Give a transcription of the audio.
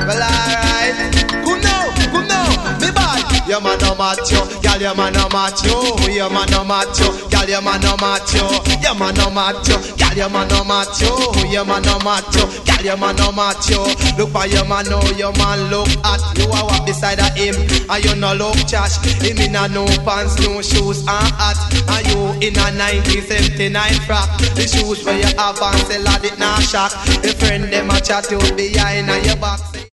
Well, alright. Come now, me bad. Your man no macho, girl, your man no macho. Your man no macho, girl, your man no macho. Your man no macho, girl, your man no macho. Your man no macho, girl, your man no macho. Look for your man, now your man look at. You are walk beside of him, and you no look trash. Him in a no pants, no shoes and hat, and you in a 1979 frock. The shoes where you have and sell at it now shock. The friend them a chat you behind and your back.